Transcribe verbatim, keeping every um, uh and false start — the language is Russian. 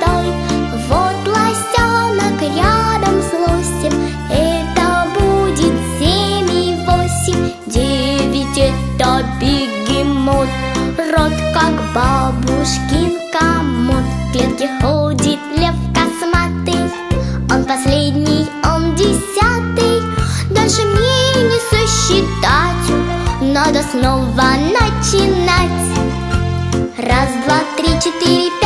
золотой. Вот лосенок рядом с лосем, это будет семь и восемь. Девять — это бегемот, рот как бабушкин комод. В клетке ходит лев косматый, он последний, он десятый. Дальше мне не сосчитать, надо снова начинать. Раз, два, три, четыре, пять.